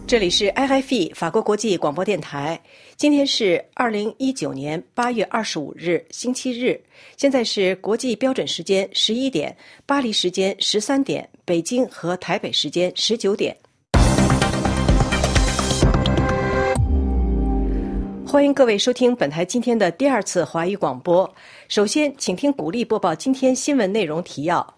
这里是 RFI 法国国际广播电台，今天是2019年8月25日，星期日。现在是国际标准时间11点，巴黎时间13点，北京和台北时间19点。欢迎各位收听本台今天的第二次华语广播。首先，请听古丽播报今天新闻内容提要。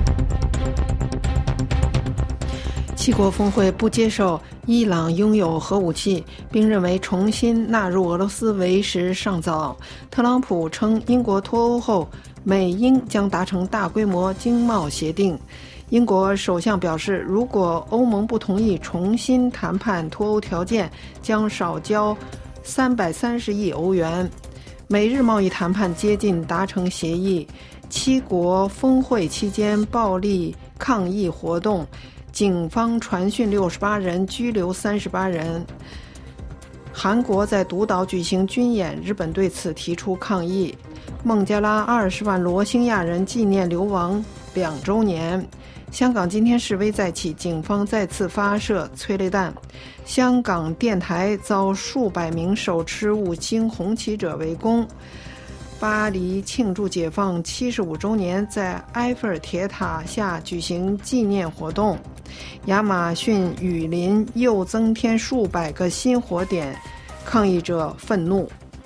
七国峰会不接受伊朗拥有核武器，并认为重新纳入俄罗斯为时尚早。特朗普称英国脱欧后，美英将达成大规模经贸协定。英国首相表示，如果欧盟不同意重新谈判脱欧条件，将少交330亿欧元。美日贸易谈判接近达成协议。七国峰会期间暴力抗议活动，警方传讯68人，拘留38人。韩国在独岛举行军演，日本对此提出抗议。孟加拉20万罗兴亚人纪念流亡2周年。香港今天示威再起，警方再次发射催泪弹。香港电台遭数百名手持5星红旗者围攻。巴黎庆祝解放75周年，在埃菲尔铁塔下举行纪念活动。亚马逊雨林又增添数百个新火点，抗议者愤怒。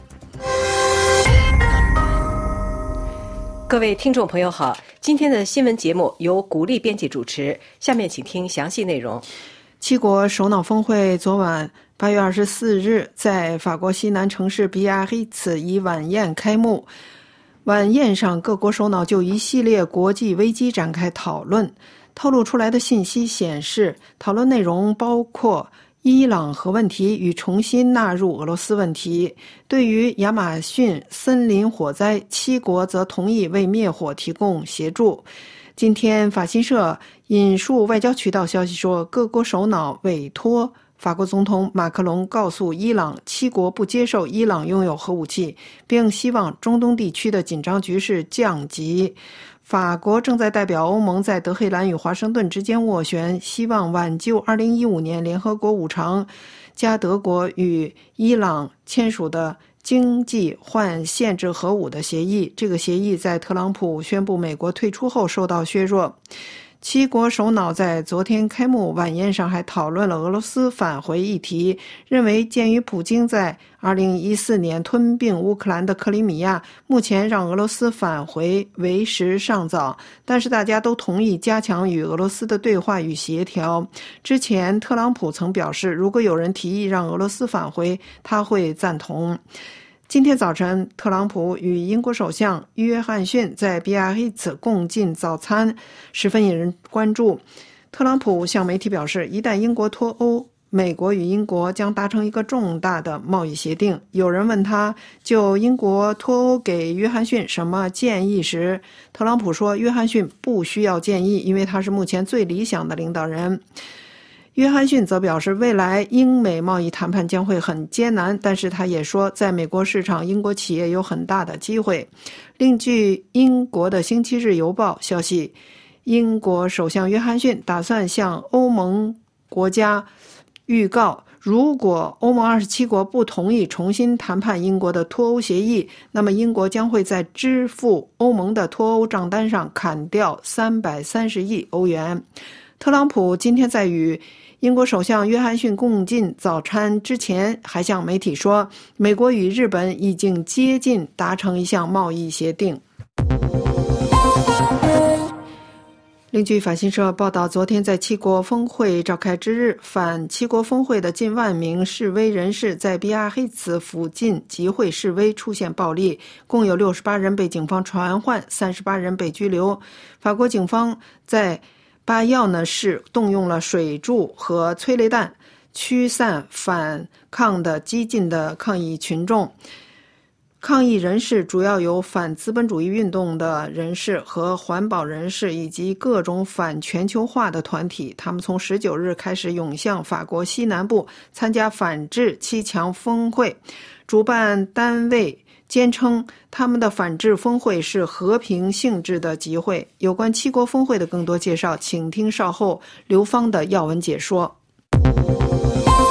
各位听众朋友好，今天的新闻节目由古丽编辑主持，下面请听详细内容。 七国首脑峰会昨晚8月24日在法国西南城市比亚黑茨以晚宴开幕。晚宴上，各国首脑就一系列国际危机展开讨论。透露出来的信息显示，讨论内容包括伊朗核问题与重新纳入俄罗斯问题。对于亚马逊森林火灾，七国则同意为灭火提供协助。今天法新社引述外交渠道消息说，各国首脑委托法国总统马克龙告诉伊朗，七国不接受伊朗拥有核武器，并希望中东地区的紧张局势降级。法国正在代表欧盟在德黑兰与华盛顿之间斡旋，希望挽救2015年联合国五常加德国与伊朗签署的经济换限制核武的协议。这个协议在特朗普宣布美国退出后受到削弱。七国首脑在昨天开幕晚宴上还讨论了俄罗斯返回议题，认为鉴于普京在2014年吞并乌克兰的克里米亚，目前让俄罗斯返回为时尚早，但是大家都同意加强与俄罗斯的对话与协调。之前特朗普曾表示，如果有人提议让俄罗斯返回，他会赞同。今天早晨，特朗普与英国首相约翰逊在比亚黑茨共进早餐，十分引人关注。特朗普向媒体表示，一旦英国脱欧，美国与英国将达成一个重大的贸易协定。有人问他就英国脱欧给约翰逊什么建议时，特朗普说，约翰逊不需要建议，因为他是目前最理想的领导人。约翰逊则表示，未来英美贸易谈判将会很艰难，但是他也说，在美国市场，英国企业有很大的机会。另据英国的《星期日邮报》消息，英国首相约翰逊打算向欧盟国家预告，如果欧盟27国不同意重新谈判英国的脱欧协议，那么英国将会在支付欧盟的脱欧账单上砍掉330亿欧元。特朗普今天在与英国首相约翰逊共进早餐之前，还向媒体说，美国与日本已经接近达成一项贸易协定。另据法新社报道，昨天在七国峰会召开之日，反七国峰会的近万名示威人士在比亚黑茨附近集会示威，出现暴力，共有68人被警方传唤，38人被拘留。法国警方在巴耀呢市动用了水柱和催泪弹，驱散反抗的激进的抗议群众。抗议人士主要有反资本主义运动的人士和环保人士，以及各种反全球化的团体。他们从19日开始涌向法国西南部参加反制七强峰会。主办单位坚称他们的反制峰会是和平性质的集会。有关七国峰会的更多介绍，请听稍后刘芳的要闻解说。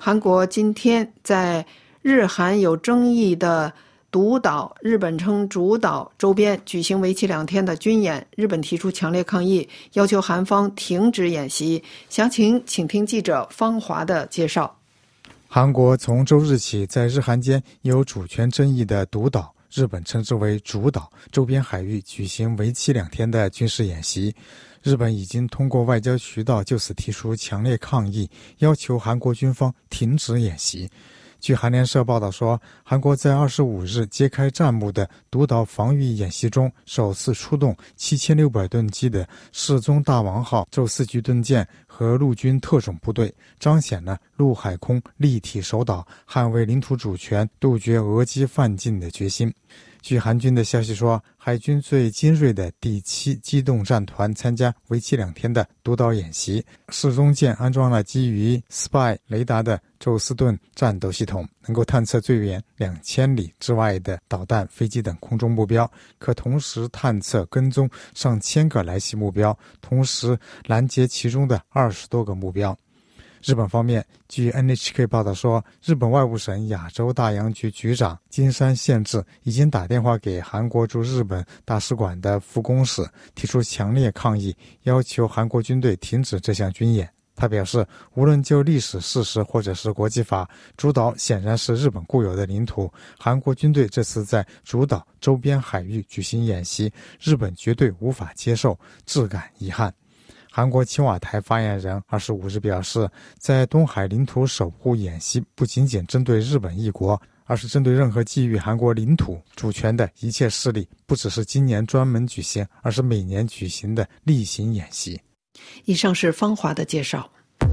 韩国今天在日韩有争议的独岛，日本称主岛周边举行为期2天的军演，日本提出强烈抗议，要求韩方停止演习。详情请听记者方华的介绍。 韩国从周日起在日韩间有主权争议的独岛，日本称之为主岛周边海域举行为期2天的军事演习。日本已经通过外交渠道就此提出强烈抗议，要求韩国军方停止演习。据韩联社报道说，韩国在25日揭开战幕的独岛防御演习中，首次出动7600吨级的世宗大王号宙斯级盾舰和陆军特种部队，彰显了陆海空立体守岛、捍卫领土主权、杜绝俄机犯境的决心。据韩军的消息说，海军最精锐的第7机动战团参加为期2天的独岛演习。世宗舰安装了基于 SPY 雷达的宙斯盾战斗系统，能够探测最远2000里之外的导弹、飞机等空中目标，可同时探测跟踪上千个来袭目标，同时拦截其中的20多个目标。日本方面，据 NHK 报道说，日本外务省亚洲大洋局局长金山宪治已经打电话给韩国驻日本大使馆的副公使，提出强烈抗议，要求韩国军队停止这项军演。他表示，无论就历史事实或者是国际法，主岛显然是日本固有的领土，韩国军队这次在主岛周边海域举行演习，日本绝对无法接受，致感遗憾。韩国青瓦台发言人25日表示，在东海领土守护演习不仅仅针对日本一国，而是针对任何觊觎韩国领土主权的一切势力，不只是今年专门举行，而是每年举行的例行演习。 以上是方华的介绍。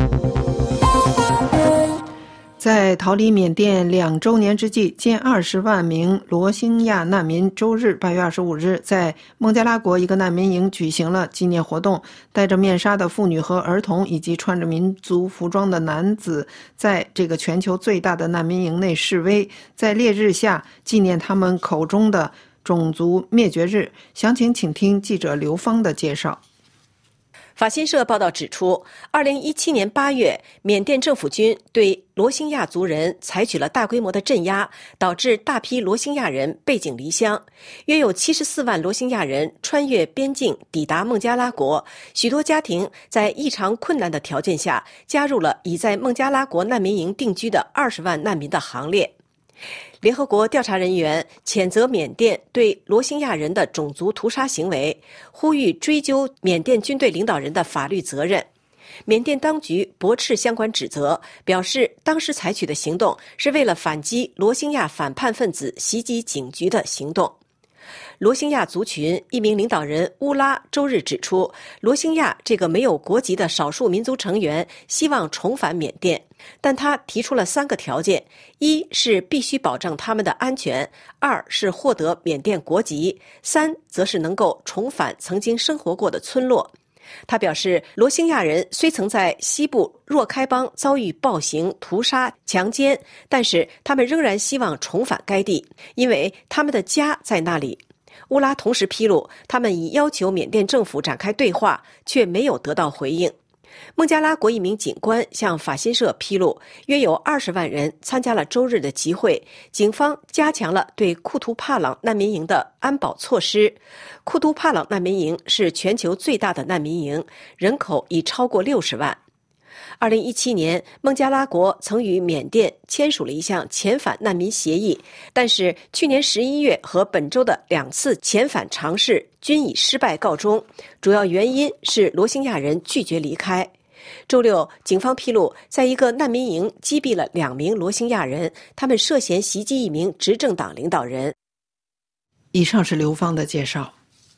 在逃离缅甸2周年之际，近20万名罗兴亚难民周日8月25日在孟加拉国一个难民营举行了纪念活动，戴着面纱的妇女和儿童以及穿着民族服装的男子在这个全球最大的难民营内示威，在烈日下纪念他们口中的种族灭绝日。详情请听记者刘芳的介绍。 法新社报道指出，2017年8月，缅甸政府军对罗兴亚族人采取了大规模的镇压，导致大批罗兴亚人背井离乡。约有74万罗兴亚人穿越边境抵达孟加拉国，许多家庭在异常困难的条件下加入了已在孟加拉国难民营定居的20万难民的行列。联合国调查人员谴责缅甸对罗兴亚人的种族屠杀行为，呼吁追究缅甸军队领导人的法律责任。缅甸当局驳斥相关指责，表示当时采取的行动是为了反击罗兴亚反叛分子袭击警局的行动。罗兴亚族群一名领导人乌拉周日指出，罗兴亚这个没有国籍的少数民族成员希望重返缅甸，但他提出了3个条件：一是必须保障他们的安全；2是获得缅甸国籍；3则是能够重返曾经生活过的村落。他表示，罗兴亚人虽曾在西部若开邦遭遇暴行、屠杀、强奸，但是他们仍然希望重返该地，因为他们的家在那里。乌拉同时披露，他们已要求缅甸政府展开对话，却没有得到回应。孟加拉国一名警官向法新社披露，约有20万人参加了周日的集会，警方加强了对库图帕朗难民营的安保措施。库图帕朗难民营是全球最大的难民营，人口已超过60万。2017年，孟加拉国曾与缅甸签署了一项遣返难民协议，但是去年11月和本周的2次遣返尝试均以失败告终，主要原因是罗兴亚人拒绝离开。周六，警方披露，在一个难民营击毙了2名罗兴亚人，他们涉嫌袭击一名执政党领导人。 以上是刘芳的介绍。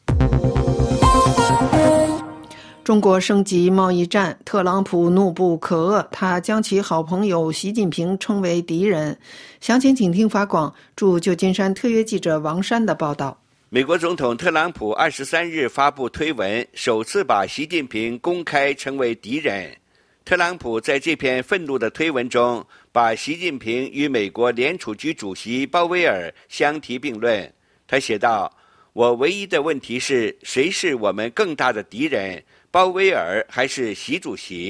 中国升级贸易战，特朗普怒不可遏，他将其好朋友习近平称为敌人。详情请听法广驻旧金山特约记者王山的报道。 美国总统特朗普23日发布推文，首次把习近平公开称为敌人。特朗普在这篇愤怒的推文中，把习近平与美国联储局主席鲍威尔相提并论。他写道：“我唯一的问题是，谁是我们更大的敌人？鲍威尔还是习主席？”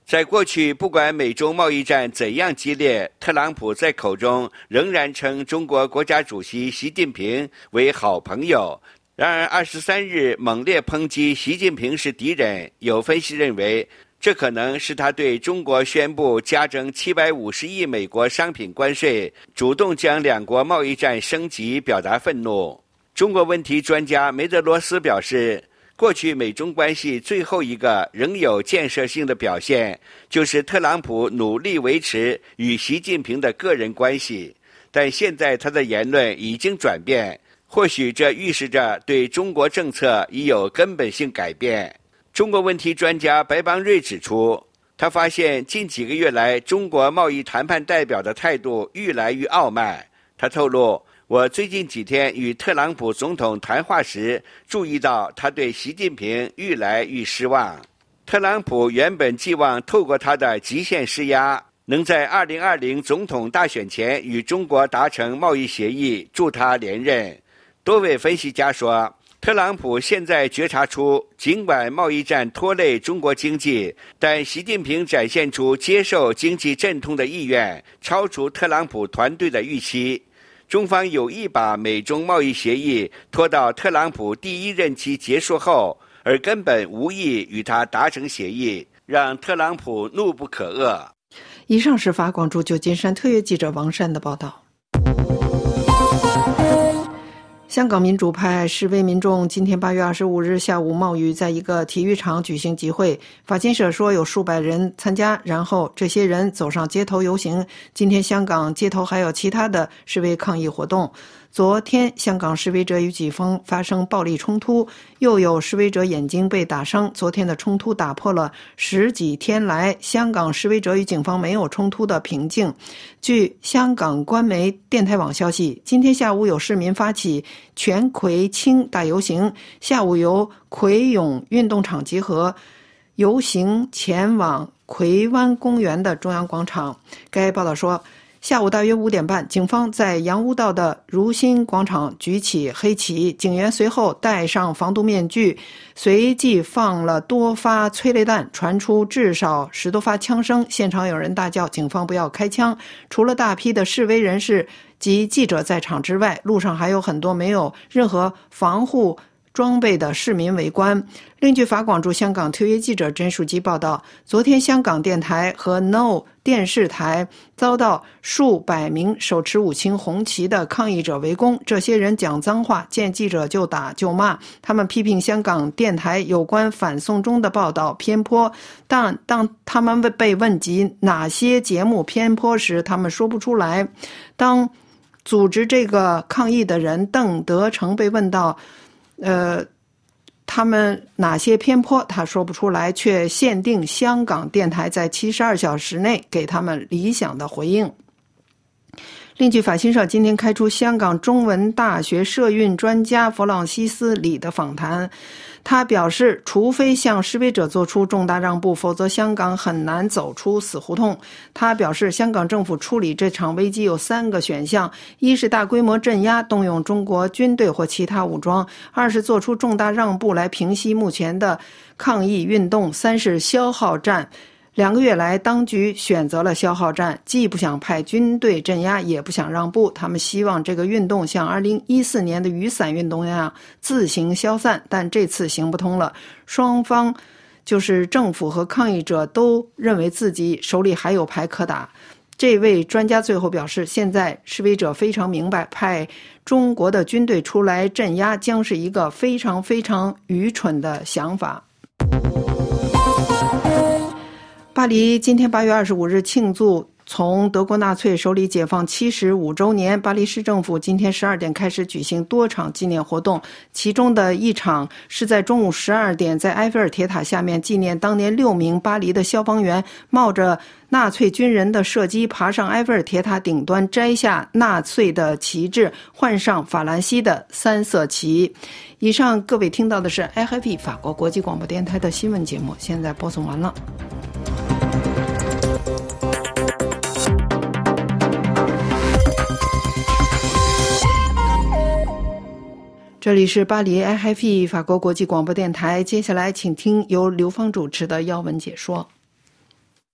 在过去，不管美中贸易战怎样激烈，特朗普在口中仍然称中国国家主席习近平为好朋友。然而23日猛烈抨击习近平是敌人，有分析认为，这可能是他对中国宣布加征750亿美国商品关税，主动将两国贸易战升级表达愤怒。中国问题专家梅德罗斯表示，过去美中关系最后一个仍有建设性的表现，就是特朗普努力维持与习近平的个人关系，但现在他的言论已经转变，或许这预示着对中国政策已有根本性改变。中国问题专家白邦瑞指出，他发现近几个月来中国贸易谈判代表的态度愈来愈傲慢。他透露，我最近几天与特朗普总统谈话时，注意到他对习近平愈来愈失望。特朗普原本寄望透过他的极限施压，能在2020总统大选前与中国达成贸易协议，助他连任。多位分析家说，特朗普现在觉察出，尽管贸易战拖累中国经济，但习近平展现出接受经济阵痛的意愿，超出特朗普团队的预期。中方有意把美中贸易协议拖到特朗普第一任期结束后，而根本无意与他达成协议，让特朗普怒不可遏。 以上是法广驻旧金山特约记者王珊的报道。香港民主派示威民众今天8月25日下午冒雨在一个体育场举行集会，法新社说有数百人参加，然后这些人走上街头游行。今天香港街头还有其他的示威抗议活动。昨天香港示威者与警方发生暴力冲突，又有示威者眼睛被打伤。昨天的冲突打破了10几天来香港示威者与警方没有冲突的平静。据香港官媒电台网消息，今天下午有市民发起全葵青大游行，下午由葵涌运动场集合，游行前往葵湾公园的中央广场。该报道说，下午大约5点半，警方在洋屋道的如新广场举起黑旗，警员随后戴上防毒面具，随即放了多发催泪弹，传出至少10多发枪声，现场有人大叫警方不要开枪。除了大批的示威人士及记者在场之外，路上还有很多没有任何防护装备的市民围观。另据法广驻香港特约记者甄树基报道，昨天香港电台和 No 电视台遭到数百名手持5星红旗的抗议者围攻，这些人讲脏话，见记者就打就骂。他们批评香港电台有关反送中的报道偏颇，但当他们被问及哪些节目偏颇时，他们说不出来。当组织这个抗议的人邓德成被问到他们哪些偏颇，他说不出来，却限定香港电台在72小时内给他们理想的回应。另据法新社今天开出香港中文大学社运专家弗朗西斯·李的访谈，他表示，除非向示威者做出重大让步，否则香港很难走出死胡同。他表示，香港政府处理这场危机有3个选项：一是大规模镇压，动用中国军队或其他武装；二是做出重大让步来平息目前的抗议运动；三是消耗战。2个月来，当局选择了消耗战，既不想派军队镇压，也不想让步。他们希望这个运动像2014年的雨伞运动那样自行消散，但这次行不通了。双方就是政府和抗议者都认为自己手里还有牌可打。这位专家最后表示，现在示威者非常明白，派中国的军队出来镇压将是一个非常非常愚蠢的想法。巴黎今天8月25日庆祝从德国纳粹手里解放75周年，巴黎市政府今天12点开始举行多场纪念活动，其中的一场是在中午12点在埃菲尔铁塔下面纪念当年6名巴黎的消防员冒着纳粹军人的射击爬上埃菲尔铁塔顶端，摘下纳粹的旗帜，换上法兰西的3色旗。以上各位听到的是 RFI 法国国际广播电台的新闻节目，现在播送完了。这里是巴黎 RFI 法国国际广播电台，接下来请听由刘芳主持的要闻解说。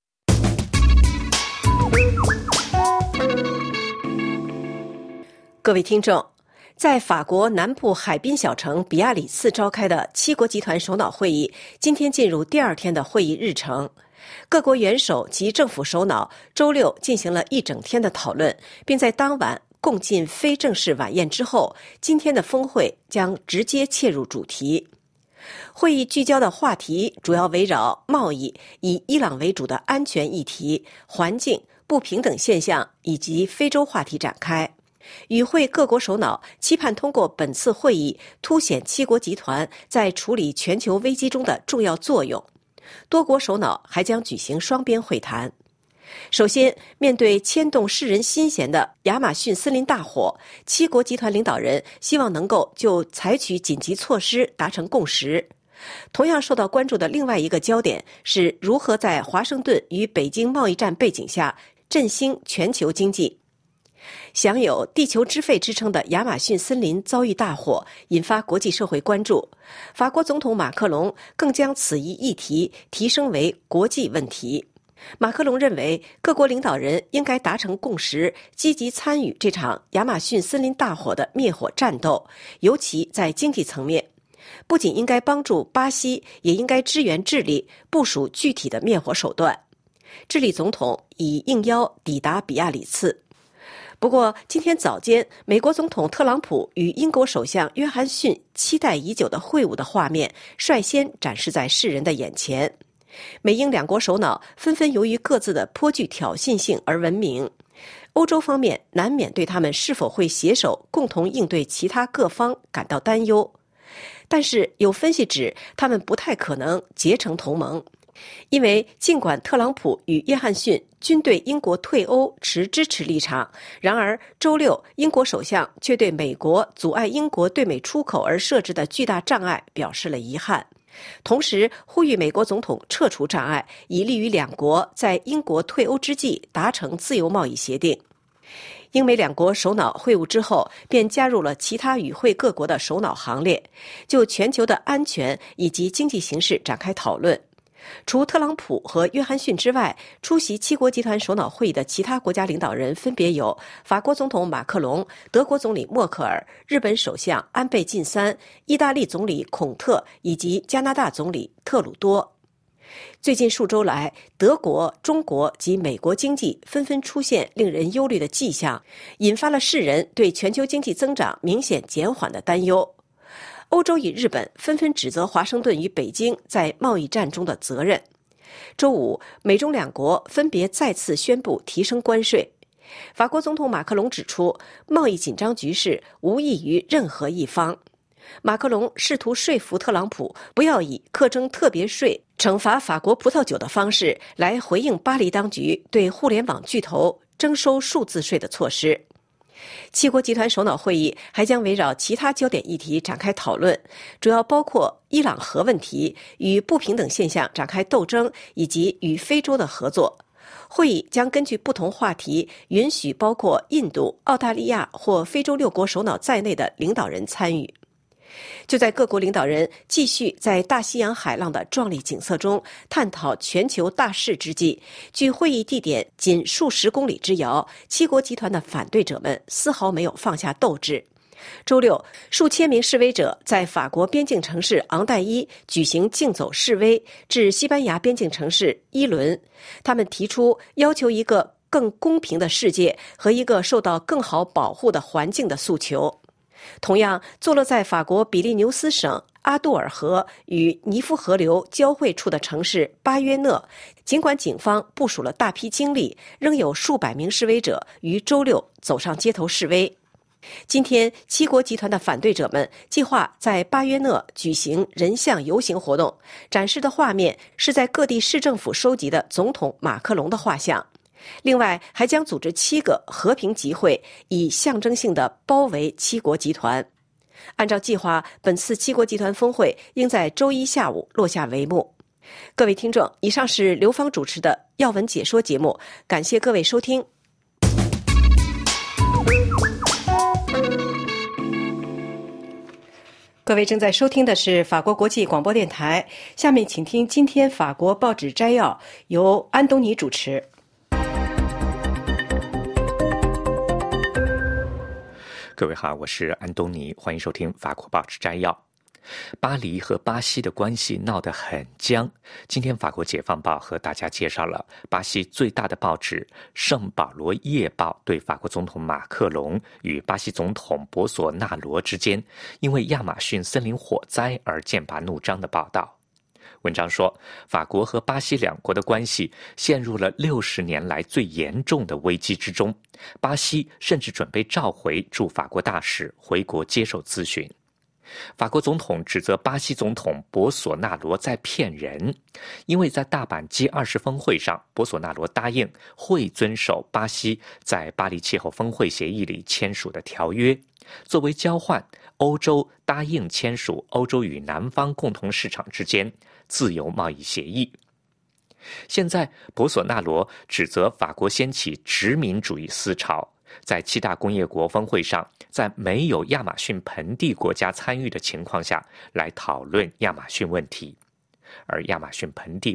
各位听众，在法国南部海滨小城比亚里茨召开的七国集团首脑会议，今天进入第2天的会议日程。各国元首及政府首脑周六进行了一整天的讨论，并在当晚共进非正式晚宴之后，今天的峰会将直接切入主题。会议聚焦的话题主要围绕贸易、以伊朗为主的安全议题、环境、不平等现象以及非洲话题展开。与会各国首脑期盼通过本次会议凸显七国集团在处理全球危机中的重要作用。多国首脑还将举行双边会谈。首先，面对牵动世人心弦的亚马逊森林大火，七国集团领导人希望能够就采取紧急措施达成共识。同样受到关注的另外一个焦点是如何在华盛顿与北京贸易战背景下振兴全球经济。享有地球之肺之称的亚马逊森林遭遇大火，引发国际社会关注。法国总统马克龙更将此一议题提升为国际问题。马克龙认为，各国领导人应该达成共识，积极参与这场亚马逊森林大火的灭火战斗，尤其在经济层面。不仅应该帮助巴西，也应该支援智利，部署具体的灭火手段。智利总统已应邀抵达比亚里茨。不过，今天早间，美国总统特朗普与英国首相约翰逊期待已久的会晤的画面率先展示在世人的眼前。美英两国首脑纷纷由于各自的颇具挑衅性而闻名。欧洲方面难免对他们是否会携手共同应对其他各方感到担忧，但是有分析指他们不太可能结成同盟。因为尽管特朗普与约翰逊均对英国退欧持支持立场，然而周六英国首相却对美国阻碍英国对美出口而设置的巨大障碍表示了遗憾，同时呼吁美国总统撤除障碍，以利于两国在英国退欧之际达成自由贸易协定。英美两国首脑会晤之后，便加入了其他与会各国的首脑行列，就全球的安全以及经济形势展开讨论。除特朗普和约翰逊之外，出席七国集团首脑会议的其他国家领导人分别有法国总统马克龙、德国总理默克尔、日本首相安倍晋三、意大利总理孔特以及加拿大总理特鲁多。最近数周来，德国、中国及美国经济纷纷出现令人忧虑的迹象，引发了世人对全球经济增长明显减缓的担忧。欧洲与日本纷纷指责华盛顿与北京在贸易战中的责任。周五，美中两国分别再次宣布提升关税。法国总统马克龙指出，贸易紧张局势无益于任何一方。马克龙试图说服特朗普不要以课征特别税、惩罚法国葡萄酒的方式来回应巴黎当局对互联网巨头征收数字税的措施。七国集团首脑会议还将围绕其他焦点议题展开讨论，主要包括伊朗核问题、与不平等现象展开斗争以及与非洲的合作。会议将根据不同话题，允许包括印度、澳大利亚或非洲6国首脑在内的领导人参与。就在各国领导人继续在大西洋海浪的壮丽景色中探讨全球大事之际，距会议地点仅数十公里之遥，七国集团的反对者们丝毫没有放下斗志。周六，数千名示威者在法国边境城市昂代伊举行竞走示威，至西班牙边境城市伊伦。他们提出要求一个更公平的世界和一个受到更好保护的环境的诉求。同样，坐落在法国比利牛斯省阿杜尔河与尼夫河流交汇处的城市巴约讷，尽管警方部署了大批警力，仍有数百名示威者于周六走上街头示威。今天，七国集团的反对者们计划在巴约讷举行人像游行活动，展示的画面是在各地市政府收集的总统马克龙的画像。另外，还将组织7个和平集会，以象征性地包围七国集团。按照计划，本次七国集团峰会应在周一下午落下帷幕。各位听众，以上是刘芳主持的要闻解说节目，感谢各位收听。各位正在收听的是法国国际广播电台，下面请听今天法国报纸摘要，由安东尼主持。 各位好，我是安东尼，欢迎收听法国报纸摘要。巴黎和巴西的关系闹得很僵。今天法国解放报和大家介绍了巴西最大的报纸《圣保罗夜报》对法国总统马克龙与巴西总统博索纳罗之间因为亚马逊森林火灾而剑拔弩张的报道。文章说，法国和巴西两国的关系陷入了60年来最严重的危机之中，巴西甚至准备召回驻法国大使回国接受咨询。法国总统指责巴西总统博索纳罗在骗人，因为在大阪 G20 峰会上，博索纳罗答应会遵守巴西在巴黎气候峰会协议里签署的条约，作为交换，欧洲答应签署欧洲与南方共同市场之间自由贸易协议。现在博索纳罗指责法国掀起殖民主义思潮，在7大工业国峰会上，在没有亚马逊盆地国家参与的情况下来讨论亚马逊问题，而亚马逊盆地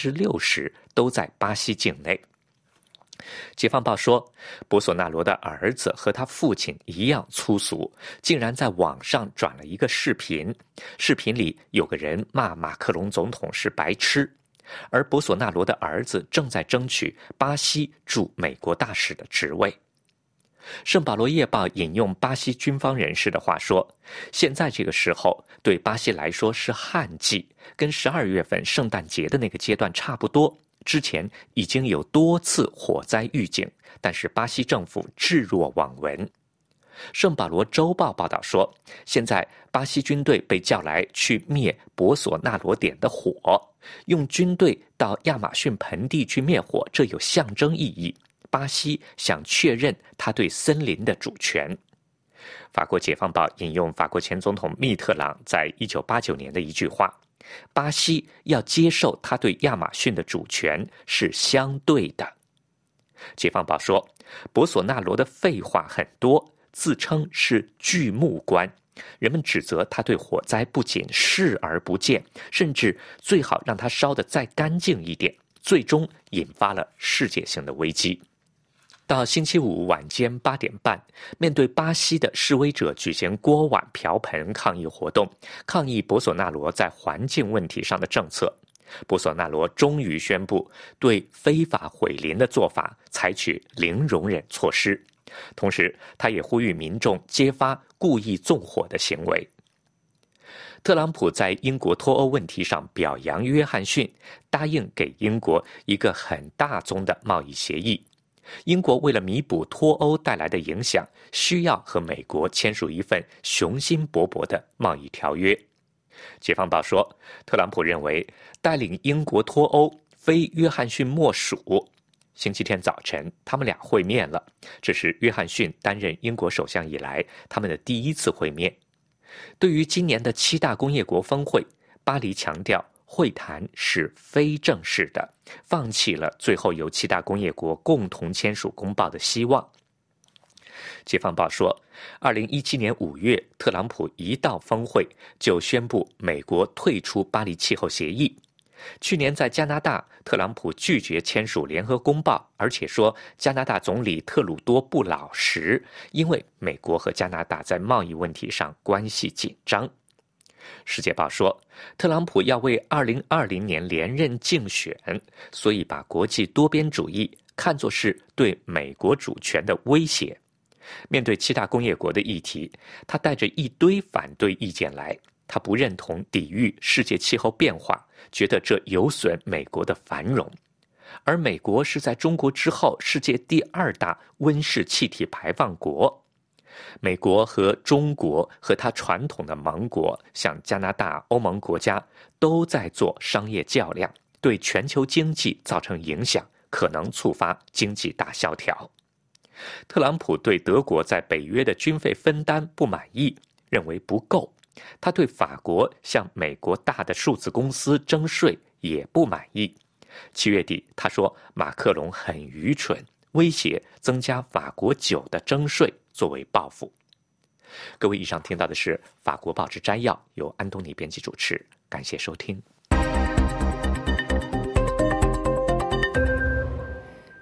60%都在巴西境内。解放报说，博索纳罗的儿子和他父亲一样粗俗，竟然在网上转了一个视频，视频里有个人骂马克龙总统是白痴，而博索纳罗的儿子正在争取巴西驻美国大使的职位。圣保罗夜报引用巴西军方人士的话说，现在这个时候对巴西来说是旱季，跟12月份圣诞节的那个阶段差不多，之前已经有多次火灾预警，但是巴西政府置若罔闻。圣保罗周报报道说，现在巴西军队被叫来去灭博索纳罗点的火，用军队到亚马逊盆地去灭火，这有象征意义。巴西想确认他对森林的主权。法国解放报引用法国前总统密特朗在1989年的一句话，巴西要接受他对亚马逊的主权是相对的。解放报说，博索纳罗的废话很多，自称是巨木官，人们指责他对火灾不仅视而不见，甚至最好让他烧得再干净一点，最终引发了世界性的危机。到星期五晚间8点半，面对巴西的示威者举行锅碗瓢盆抗议活动，抗议博索纳罗在环境问题上的政策。博索纳罗终于宣布对非法毁林的做法采取零容忍措施，同时他也呼吁民众揭发故意纵火的行为。特朗普在英国脱欧问题上表扬约翰逊，答应给英国一个很大宗的贸易协议。英国为了弥补脱欧带来的影响，需要和美国签署一份雄心勃勃的贸易条约。解放报说，特朗普认为带领英国脱欧非约翰逊莫属。星期天早晨，他们俩会面了，这是约翰逊担任英国首相以来他们的第一次会面。对于今年的7大工业国峰会，巴黎强调会谈是非正式的，放弃了最后由7大工业国共同签署公报的希望。解放报说，2017年5月，特朗普一到峰会就宣布美国退出巴黎气候协议。去年在加拿大，特朗普拒绝签署联合公报，而且说加拿大总理特鲁多不老实，因为美国和加拿大在贸易问题上关系紧张。世界报说，特朗普要为2020年连任竞选，所以把国际多边主义看作是对美国主权的威胁。面对7大工业国的议题，他带着一堆反对意见来，他不认同抵御世界气候变化，觉得这有损美国的繁荣。而美国是在中国之后世界第2大温室气体排放国。美国和中国和它传统的盟国，像加拿大、欧盟国家，都在做商业较量，对全球经济造成影响，可能触发经济大萧条。特朗普对德国在北约的军费分担不满意，认为不够。他对法国向美国大的数字公司征税也不满意。7月底，他说马克龙很愚蠢，威胁增加法国酒的征税作为报复。各位，以上听到的是法国报纸摘要，由安东尼编辑主持，感谢收听。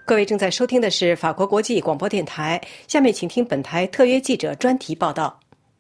各位正在收听的是法国国际广播电台，下面请听本台特约记者专题报道。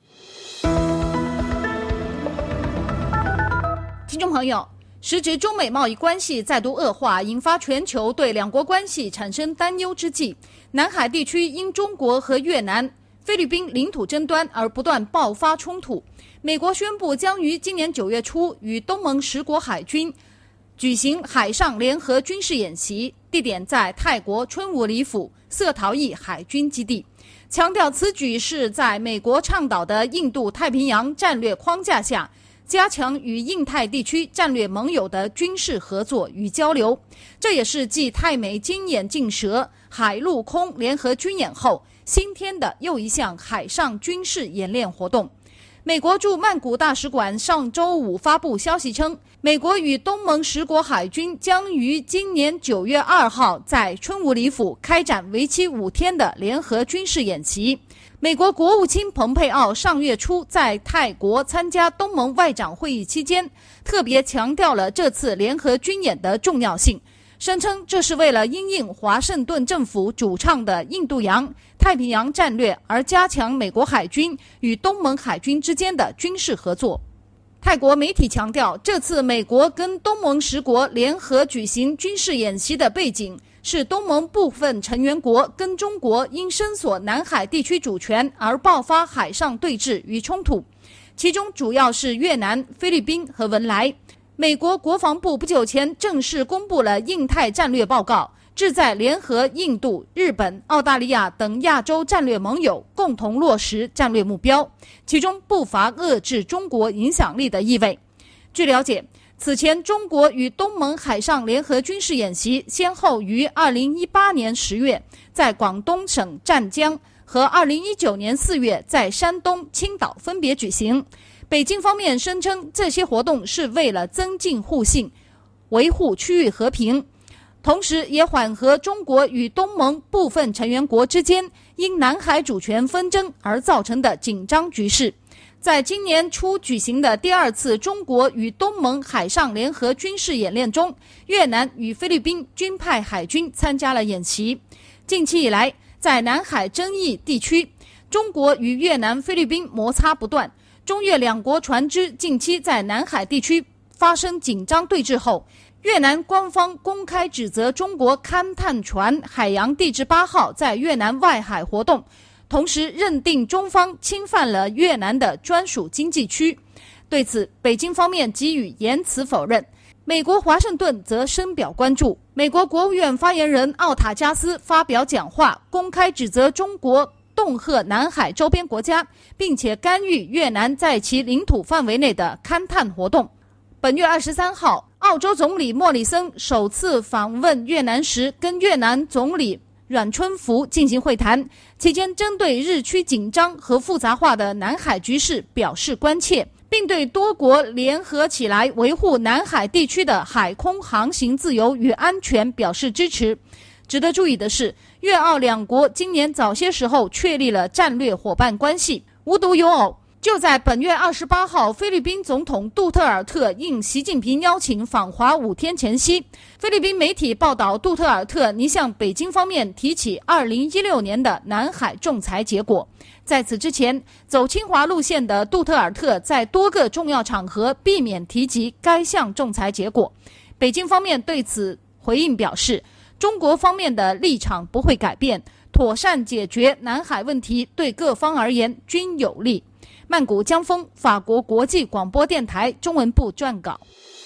听众朋友，时值中美贸易关系再度恶化，引发全球对两国关系产生担忧之际，南海地区因中国和越南、菲律宾领土争端而不断爆发冲突。美国宣布将于今年9月初与东盟10国海军举行海上联合军事演习，地点在泰国春武里府色陶邑海军基地，强调此举是在美国倡导的印度太平洋战略框架下，加强与印太地区战略盟友的军事合作与交流。这也是继泰美金眼镜蛇海陆空联合军演后新添的又一项海上军事演练活动。美国驻曼谷大使馆上周五发布消息称，美国与东盟10国海军将于今年9月2号在春武里府开展为期5天的联合军事演习。美国国务卿蓬佩奥上月初在泰国参加东盟外长会议期间，特别强调了这次联合军演的重要性，声称这是为了因应华盛顿政府主倡的印度洋太平洋战略而加强美国海军与东盟海军之间的军事合作。泰国媒体强调，这次美国跟东盟10国联合举行军事演习的背景是东盟部分成员国跟中国因伸索南海地区主权而爆发海上对峙与冲突，其中主要是越南、菲律宾和文莱。美国国防部不久前正式公布了印太战略报告，旨在联合印度、日本、澳大利亚等亚洲战略盟友，共同落实战略目标，其中不乏遏制中国影响力的意味。据了解，此前中国与东盟海上联合军事演习先后于2018年10月在广东省湛江和2019年4月在山东青岛分别举行。北京方面声称这些活动是为了增进互信，维护区域和平，同时也缓和中国与东盟部分成员国之间因南海主权纷争而造成的紧张局势。在今年初举行的第2次中国与东盟海上联合军事演练中，越南与菲律宾均派海军参加了演习。近期以来，在南海争议地区，中国与越南、菲律宾摩擦不断，中越两国船只近期在南海地区发生紧张对峙后，越南官方公开指责中国勘探船海洋地质8号在越南外海活动，同时认定中方侵犯了越南的专属经济区。对此，北京方面给予严词否认，美国华盛顿则深表关注。美国国务院发言人奥塔加斯发表讲话，公开指责中国恫吓南海周边国家，并且干预越南在其领土范围内的勘探活动。本月23号，澳洲总理莫里森首次访问越南时，跟越南总理阮春福进行会谈，期间针对日趋紧张和复杂化的南海局势表示关切，并对多国联合起来维护南海地区的海空航行自由与安全表示支持。值得注意的是，越澳两国今年早些时候确立了战略伙伴关系。无独有偶，就在本月28号，菲律宾总统杜特尔特应习近平邀请访华5天前夕，菲律宾媒体报道杜特尔特拟向北京方面提起2016年的南海仲裁结果。在此之前，走侵华路线的杜特尔特在多个重要场合避免提及该项仲裁结果。北京方面对此回应表示，中国方面的立场不会改变，妥善解决南海问题对各方而言均有利。曼谷江峰，法国国际广播电台中文部撰稿。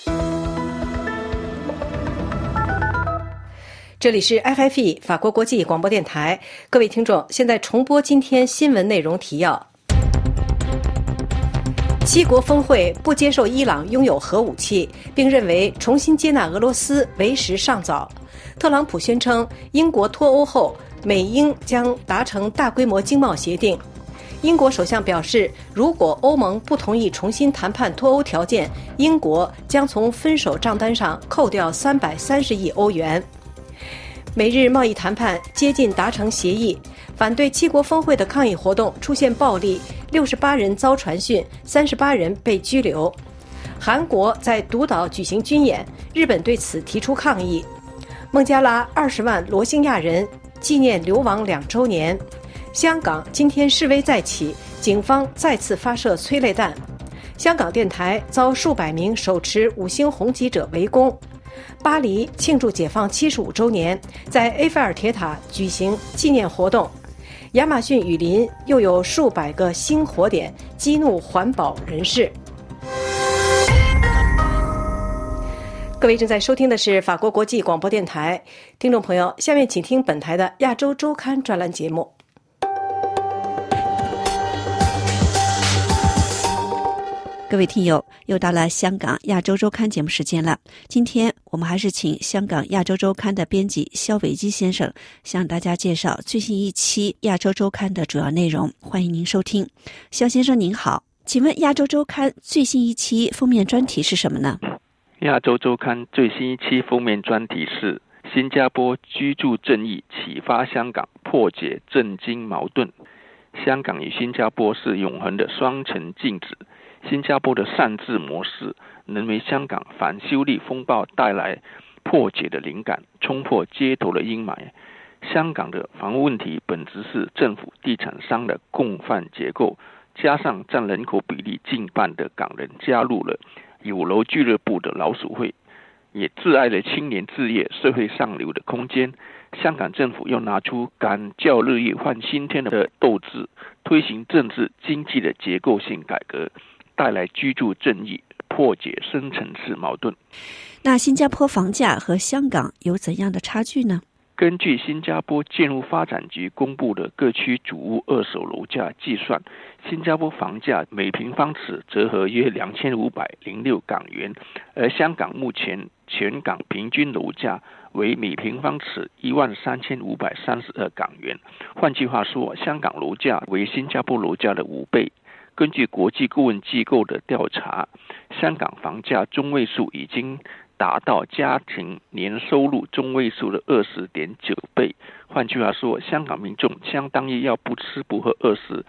这里是 FFE 法国国际广播电台，各位听众，现在重播今天新闻内容提要。7国峰会不接受伊朗拥有核武器，并认为重新接纳俄罗斯为时尚早。特朗普宣称，英国脱欧后，美英将达成大规模经贸协定。英国首相表示，如果欧盟不同意重新谈判脱欧条件，英国将从分手账单上扣掉330亿欧元。美日贸易谈判接近达成协议，反对7国峰会的抗议活动出现暴力，68人遭传讯，38人被拘留。韩国在独岛举行军演，日本对此提出抗议。 孟加拉20万罗兴亚人纪念流亡2周年。香港今天示威再起，警方再次发射催泪弹。香港电台遭数百名手持5星红旗者围攻。巴黎庆祝解放75周年，在埃菲尔铁塔举行纪念活动。亚马逊雨林又有数百个新火点，激怒环保人士。各位正在收听的是法国国际广播电台，听众朋友，下面请听本台的亚洲周刊专栏节目。 各位听友，又到了香港亚洲周刊节目时间了。今天我们还是请香港亚洲周刊的编辑肖伟基先生向大家介绍最新一期亚洲周刊的主要内容。欢迎您收听。肖先生您好，请问亚洲周刊最新一期封面专题是什么呢？ 亚洲周刊最新一期封面专题是新加坡居住正义启发香港破解政经矛盾。香港与新加坡是永恒的双城静止，新加坡的善治模式能为香港反修例风暴带来破解的灵感，冲破街头的阴霾。香港的房屋问题本质是政府地产商的共犯结构，加上占人口比例近半的港人加入了有楼俱乐部的老鼠会，也挚爱了青年置业社会上流的空间。香港政府又拿出赶较日夜换新天的斗志，推行政治经济的结构性改革，带来居住正义，破解深层次矛盾。 那新加坡房价和香港有怎样的差距呢？ 根据新加坡建筑发展局公布的各区主屋二手楼价计算，新加坡房价每平方尺折合约2506港元，而香港目前全港平均楼价为每平方尺13532港元。换句话说，香港楼价为新加坡楼价的5倍。根据国际顾问机构的调查，香港房价中位数已经达到家庭年收入中位数的20.9倍。换句话说，香港民众相当于要不吃不喝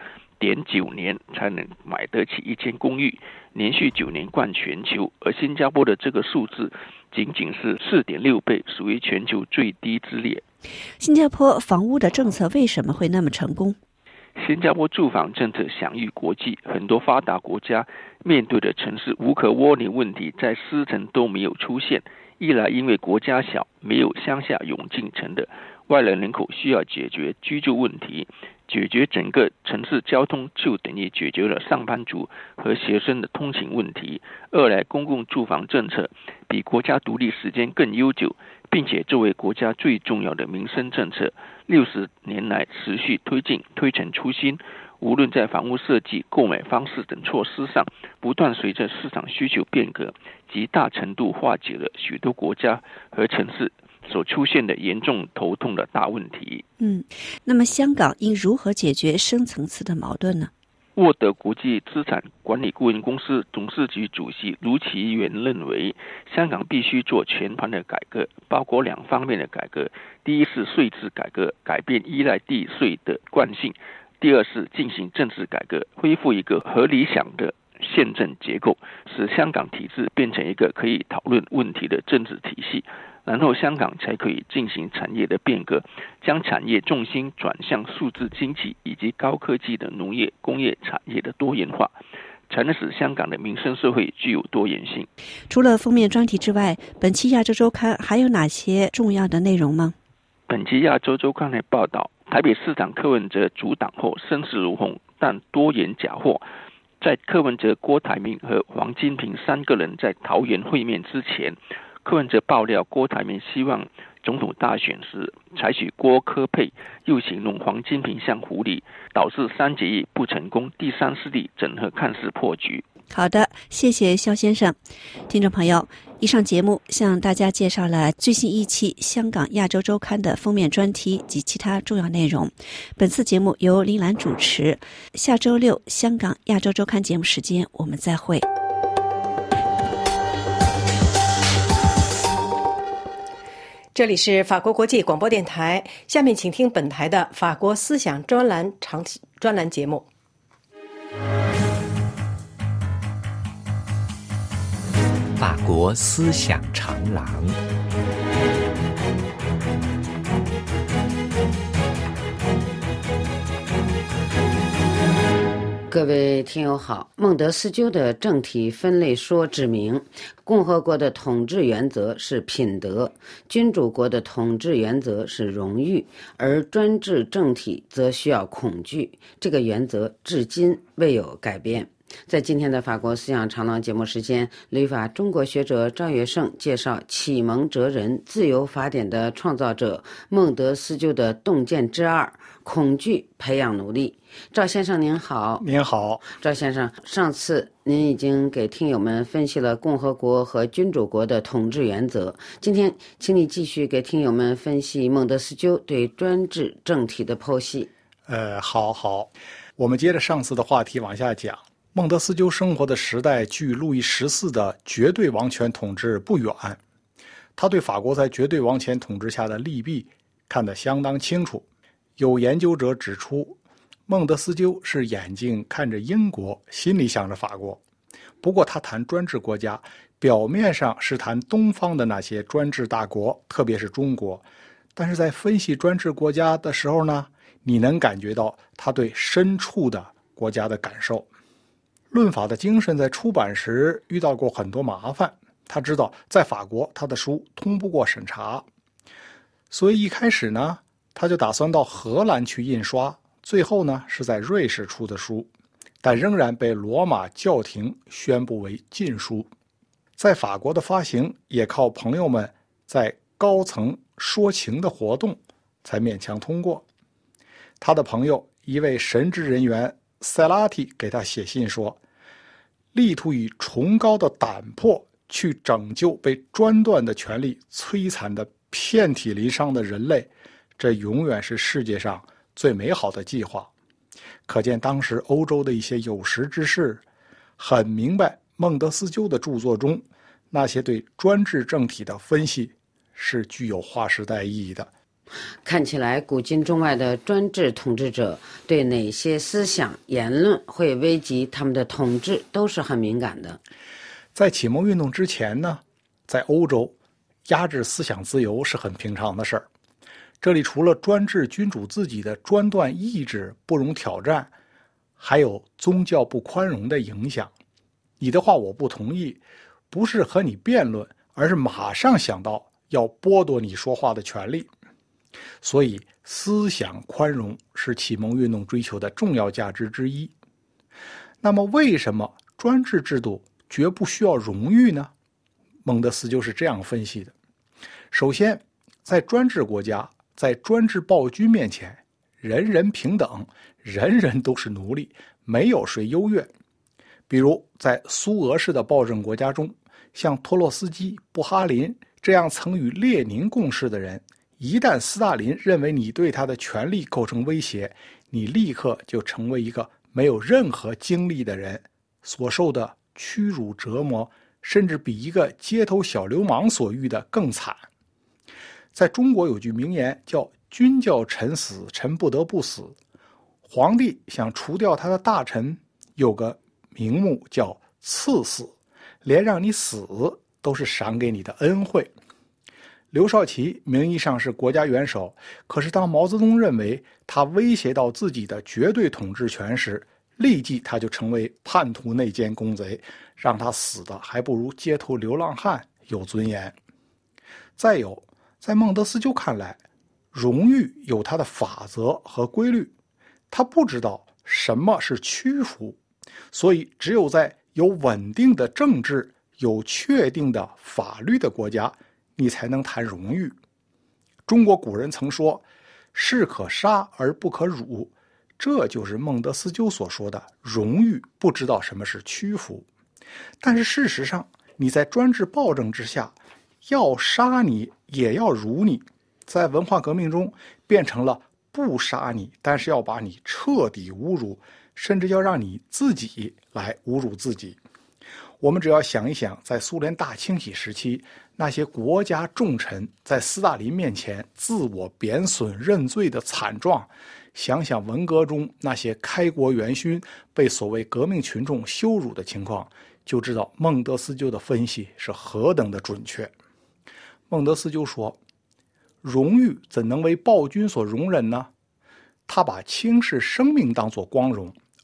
20.9年才能买得起一间公寓，连续9年冠全球，而新加坡的这个数字仅仅是4.6倍，属于全球最低之列。 新加坡房屋的政策为什么会那么成功？ 新加坡住房政策享誉国际，很多发达国家面对的城市无可窝连问题在狮城都没有出现。一来因为国家小，没有乡下涌进城的外来人口需要解决居住问题，解决整个城市交通就等于解决了上班族和学生的通勤问题。二来公共住房政策比国家独立时间更悠久，并且作为国家最重要的民生政策，60年来持续推进，推陈出新。无论在房屋设计、购买方式等措施上，不断随着市场需求变革，极大程度化解了许多国家和城市所出现的严重头痛的大问题。 那么香港应如何解决深层次的矛盾呢？ 沃德国际资产管理顾问公司董事局主席卢奇源认为，香港必须做全盘的改革，包括2方面的改革。第一是税制改革，改变依赖地税的惯性；第二是进行政治改革，恢复一个合理想的宪政结构，使香港体制变成一个可以讨论问题的政治体系。然后香港才可以进行产业的变革，将产业重心转向数字经济以及高科技的农业、工业产业的多元化，才能使香港的民生社会具有多元性。 除了封面专题之外，本期亚洲周刊还有哪些重要的内容吗？ 本期亚洲周刊的报道，台北市长柯文哲主党后声势如虹，但多言假货。在柯文哲、郭台铭和黄金平3个人在桃园会面之前，柯文哲爆料郭台铭希望总统大选时采取郭柯配，又形容黄金平像狐狸，导致3结义不成功，第三势力整合看似破局。 好的，谢谢肖先生。听众朋友，以上节目向大家介绍了最新一期香港亚洲周刊的封面专题及其他重要内容。本次节目由林兰主持，下周6香港亚洲周刊节目时间我们再会。 这里是法国国际广播电台，下面请听本台的法国思想专栏节目。 法国思想长廊。 各位听友好，孟德斯鸠的政体分类说指明，共和国的统治原则是品德，君主国的统治原则是荣誉，而专制政体则需要恐惧。这个原则至今未有改变。在今天的法国思想长廊节目时间，旅法中国学者赵月胜介绍启蒙哲人自由法典的创造者孟德斯鸠的洞见之二：恐惧培养奴隶。赵先生您好。 您好。 赵先生，上次您已经给听友们分析了共和国和君主国的统治原则，今天请你继续给听友们分析孟德斯鸠对专制政体的剖析。 好，我们接着上次的话题往下讲。孟德斯鸠生活的时代距路易14的绝对王权统治不远，他对法国在绝对王权统治下的利弊看得相当清楚。有研究者指出，孟德斯鸠是眼睛看着英国，心里想着法国。不过他谈专制国家，表面上是谈东方的那些专制大国，特别是中国，但是在分析专制国家的时候呢，你能感觉到他对深处的国家的感受。论法的精神在出版时遇到过很多麻烦，他知道在法国他的书通不过审查，所以一开始呢，他就打算到荷兰去印刷，最后呢是在瑞士出的书，但仍然被罗马教廷宣布为禁书。在法国的发行也靠朋友们在高层说情的活动才勉强通过。他的朋友一位神职人员塞拉提给他写信说，力图以崇高的胆魄去拯救被专断的权力摧残的遍体鳞伤的人类，这永远是世界上最美好的计划。可见当时欧洲的一些有识之士很明白孟德斯鸠的著作中那些对专制政体的分析是具有划时代意义的。 看起来古今中外的专制统治者对哪些思想言论会危及他们的统治都是很敏感的。 在启蒙运动之前呢，在欧洲压制思想自由是很平常的事儿。这里除了专制君主自己的专断意志不容挑战，还有宗教不宽容的影响。你的话我不同意，不是和你辩论，而是马上想到要剥夺你说话的权利。所以思想宽容是启蒙运动追求的重要价值之一。那么为什么专制制度绝不需要荣誉呢？孟德斯鸠是这样分析的。首先，在专制国家，在专制暴君面前，人人平等，人人都是奴隶，没有谁优越。比如在苏俄式的暴政国家中，像托洛斯基、布哈林这样曾与列宁共事的人，一旦斯大林认为你对他的权力构成威胁，你立刻就成为一个没有任何经历的人，所受的屈辱折磨甚至比一个街头小流氓所遇的更惨。在中国有句名言叫君叫臣死，臣不得不死。皇帝想除掉他的大臣，有个名目叫赐死，连让你死都是赏给你的恩惠。刘少奇名义上是国家元首，可是当毛泽东认为他威胁到自己的绝对统治权时，立即他就成为叛徒内奸公贼，让他死的还不如街头流浪汉有尊严。再有，在孟德斯鸠看来，荣誉有它的法则和规律，他不知道什么是屈服，所以只有在有稳定的政治、有确定的法律的国家，你才能谈荣誉。中国古人曾说，士可杀而不可辱，这就是孟德斯鸠所说的荣誉不知道什么是屈服。但是事实上，你在专制暴政之下，要杀你也要辱你，在文化革命中变成了不杀你，但是要把你彻底侮辱，甚至要让你自己来侮辱自己。我们只要想一想，在苏联大清洗时期，那些国家重臣在斯大林面前自我贬损认罪的惨状，想想文革中那些开国元勋被所谓革命群众羞辱的情况，就知道孟德斯鸠的分析是何等的准确。孟德斯鸠说，荣誉怎能为暴君所容忍呢？他把轻视生命当作光荣，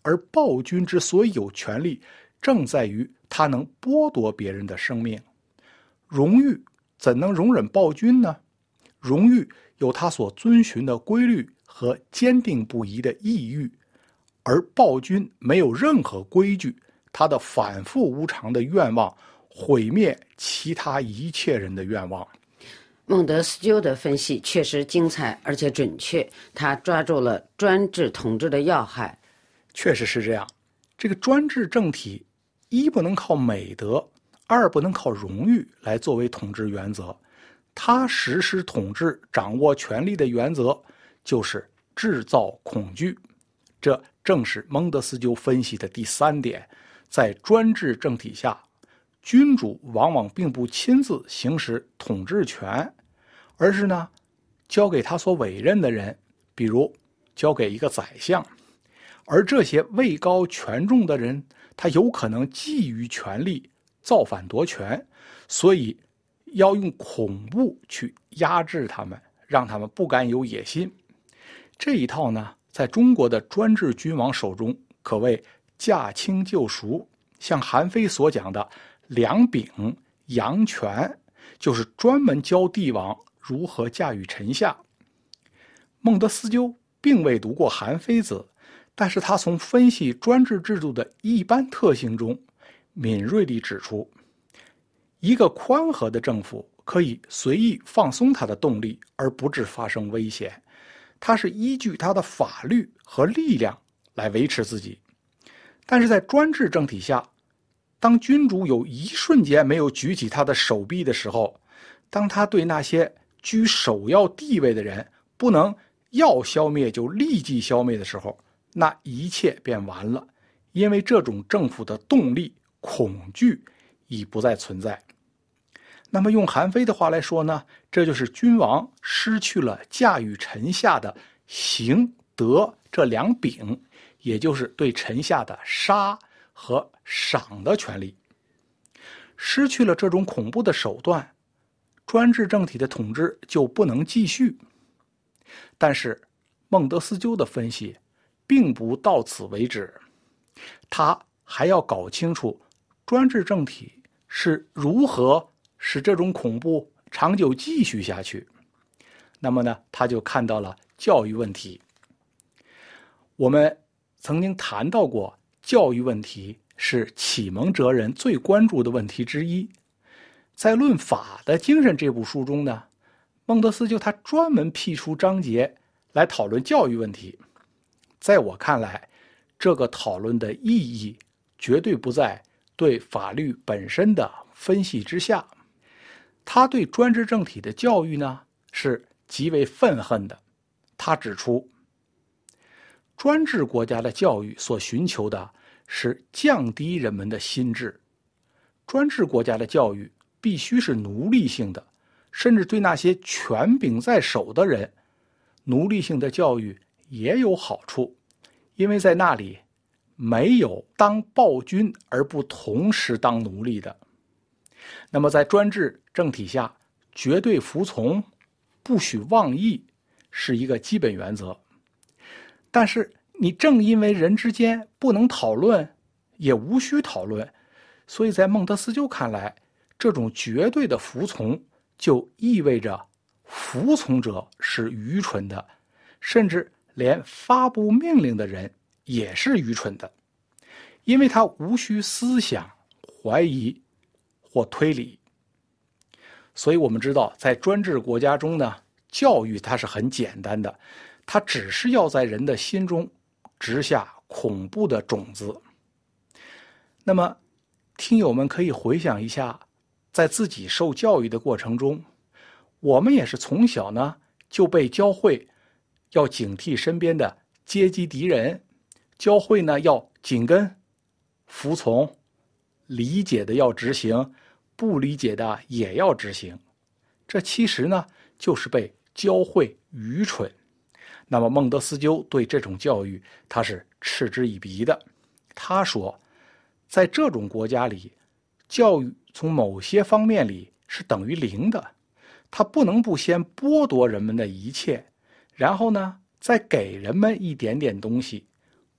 而暴君之所以有权利，正在于他能剥夺别人的生命。荣誉怎能容忍暴君呢？荣誉有他所遵循的规律和坚定不移的意欲，而暴君没有任何规矩，他的反复无常的愿望毁灭其他一切人的愿望。 孟德斯鸠的分析确实精彩而且准确，他抓住了专制统治的要害。 确实是这样，这个专制政体，一不能靠美德，二不能靠荣誉来作为统治原则。他实施统治、掌握权力的原则就是制造恐惧。这正是孟德斯鸠分析的第3点，在专制政体下，君主往往并不亲自行使统治权，而是呢，交给他所委任的人，比如交给一个宰相。而这些位高权重的人，他有可能觊觎权力，造反夺权，所以要用恐怖去压制他们，让他们不敢有野心。这一套呢，在中国的专制君王手中可谓驾轻就熟。像韩非所讲的两秉、杨权，就是专门教帝王如何驾驭臣下。孟德斯鸠并未读过韩非子，但是他从分析专制制度的一般特性中，敏锐地指出，一个宽和的政府可以随意放松它的动力，而不致发生危险。它是依据它的法律和力量来维持自己。但是在专制政体下，当君主有一瞬间没有举起他的手臂的时候，当他对那些居首要地位的人不能要消灭就立即消灭的时候，那一切便完了。因为这种政府的动力、恐惧已不再存在。那么用韩非的话来说呢，这就是君王失去了驾驭臣下的刑德这两柄，也就是对臣下的杀和赏的权利。失去了这种恐怖的手段，专制政体的统治就不能继续。但是孟德斯鸠的分析并不到此为止，他还要搞清楚专制政体是如何使这种恐怖长久继续下去。那么呢，他就看到了教育问题。我们曾经谈到过，教育问题是启蒙哲人最关注的问题之一。在《论法的精神》这部书中呢，孟德斯鸠他专门辟出章节来讨论教育问题。在我看来，这个讨论的意义绝对不在对法律本身的分析之下。他对专制政体的教育呢，是极为愤恨的。他指出，专制国家的教育所寻求的是降低人们的心智。专制国家的教育必须是奴隶性的，甚至对那些权柄在手的人，奴隶性的教育也有好处，因为在那里没有当暴君而不同时当奴隶的。那么在专制政体下，绝对服从，不许妄议，是一个基本原则。但是你正因为人之间不能讨论，也无需讨论，所以在孟德斯鸠看来，这种绝对的服从就意味着服从者是愚蠢的，甚至连发布命令的人也是愚蠢的，因为他无需思想、怀疑或推理。所以我们知道，在专制国家中呢，教育它是很简单的，它只是要在人的心中植下恐怖的种子。那么听友们可以回想一下，在自己受教育的过程中，我们也是从小呢就被教会要警惕身边的阶级敌人，教会呢要紧跟、服从，理解的要执行，不理解的也要执行。这其实呢就是被教会愚蠢。那么孟德斯鸠对这种教育他是嗤之以鼻的。他说，在这种国家里，教育从某些方面里是等于零的，他不能不先剥夺人们的一切，然后呢再给人们一点点东西，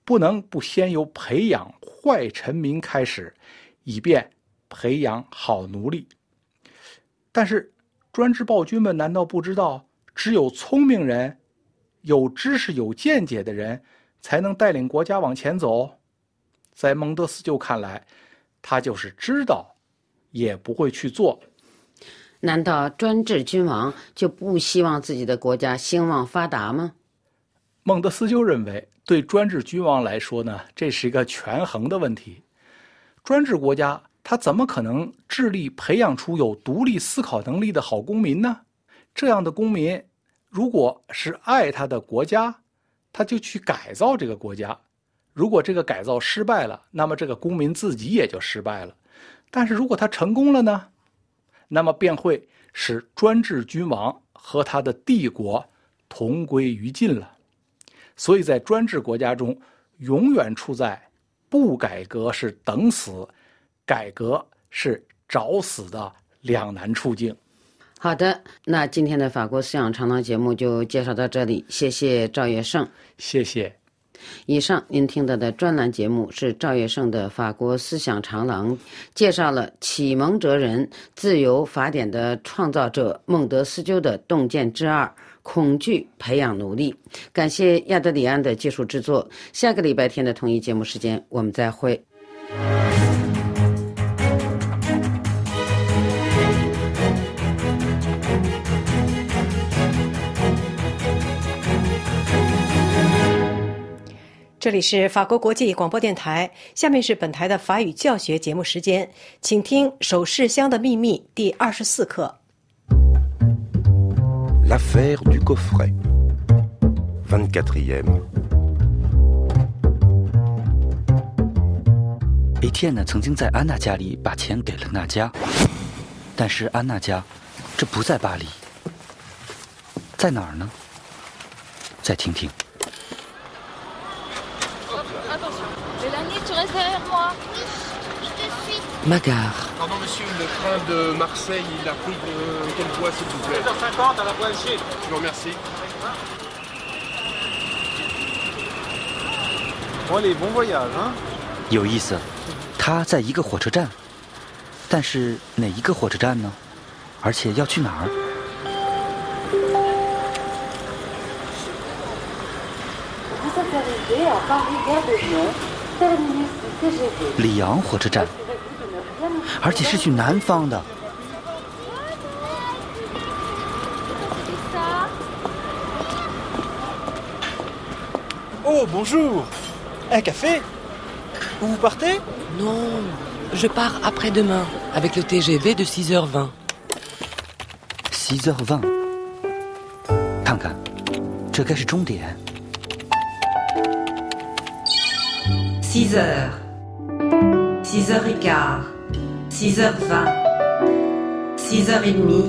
不能不先由培养坏臣民开始，以便培养好奴隶。但是专制暴君们难道不知道，只有聪明人、有知识、有见解的人才能带领国家往前走？在孟德斯鸠看来，他就是知道也不会去做。 难道专制君王就不希望自己的国家兴旺发达吗？ 孟德斯鸠认为，对专制君王来说呢，这是一个权衡的问题。专制国家他怎么可能致力培养出有独立思考能力的好公民呢？这样的公民如果是爱他的国家，他就去改造这个国家。如果这个改造失败了，那么这个公民自己也就失败了。但是如果他成功了呢，那么便会使专制君王和他的帝国同归于尽了。所以在专制国家中，永远处在不改革是等死，改革是找死的两难处境。 好的，那今天的法国思想长廊节目就介绍到这里，谢谢赵月胜。 谢谢。 以上您听到的专栏节目是赵月胜的法国思想长廊，介绍了启蒙哲人、自由法典的创造者孟德斯鸠的洞见之二：恐惧培养奴隶。感谢亚德里安的技术制作。下个礼拜天的同一节目时间，我们再会。 这里是法国国际广播电台，下面是本台的法语教学节目时间，请听《首饰箱的秘密》第24课。 L'affaire du coffret 24e。 A 天呢曾经在安娜家里把钱给了娜迦，但是安娜家这不在巴黎，在哪儿呢？再听听。 Ma gare. Pardon monsieur, le train de Marseille, il a pris de quelle voie s'il vous plaît? 13h50 à la voie ici. Je vous remercie. Bon allez, bon voyage, hein? 有意思，他在一个火车站，但是哪一个火车站呢？而且要去哪儿？里昂火车站，而且是去南方的。 Oh, bonjour! Un café? Où vous partez? Non, je pars après-demain avec le TGV de 6h20. 6h20， 看看，这该是终点。 6h, 6h15, 6h20, 6h30,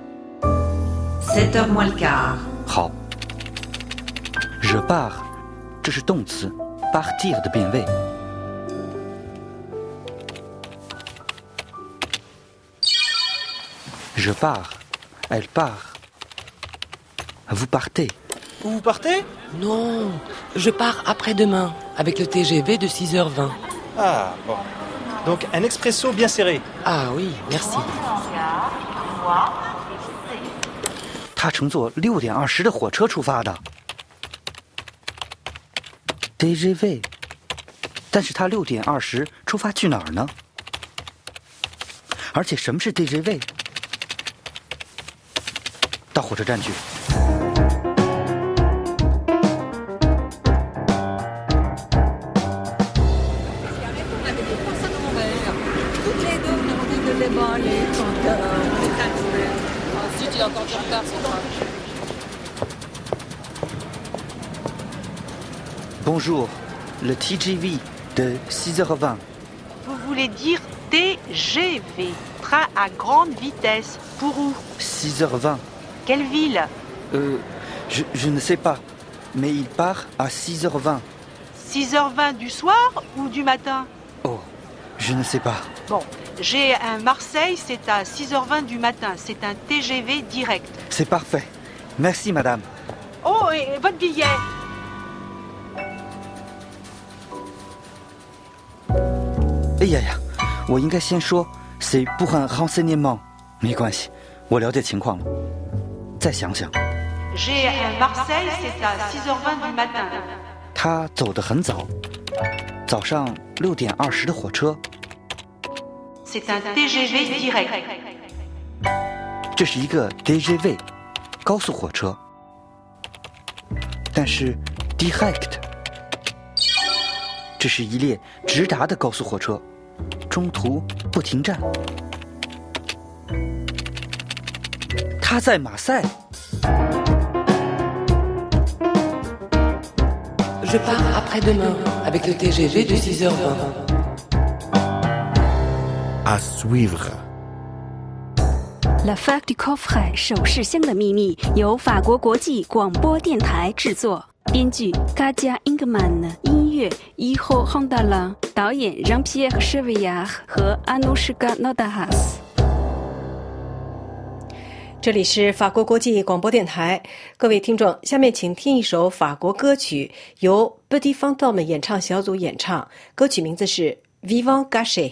7h moins le quart。 好 ，je pars， 这是动词 partir 的变位。Je pars, elle part. Vous partez. Où vous partez? Non, je pars après-demain avec le TGV de 6h20. Ah, bon. Donc un expresso bien serré. Ah oui, merci. 他乘坐6点20的火车出发的 TGV， 但是他6点20出发去哪儿呢？而且什么是 TGV？ 到火车站去。Bonjour, le TGV de 6h20. Vous voulez dire TGV, train à grande vitesse. Pour où? 6h20. Quelle ville? Je ne sais pas, mais il part à 6h20. 6h20 du soir ou du matin? Oh, je ne sais pas. Bon, j'ai un Marseille, c'est à 6h20 du matin. C'est un TGV direct. C'est parfait. Merci, madame. Oh, et votre billet? 哎呀呀，我应该先说 c'est pour un renseignement。 没关系，我了解情况了。再想想 J'ai un Marseille, c'est à 6h20 du matin. 他走得很早，早上6点20的火车。 C'est un TGV direct. 这是一个 TGV 高速火车，但是 direct 这是一列直达的高速火车，中途不停站。他在马赛。 Je pars après-demain avec le TGV de 6h20. À suivre. L'affaire du coffret 首饰箱的秘密由法国国际广播电台制作，编剧 Katia Ingman， 音乐 Iho Hondala， 导演 Jean-Pierre Chevillard 和 Anushka Nodahas。 这里是法国国际广播电台，各位听众，下面请听一首法国歌曲，由 Petit Fantôme 演唱小组演唱，歌曲名字是 Vivant Caché。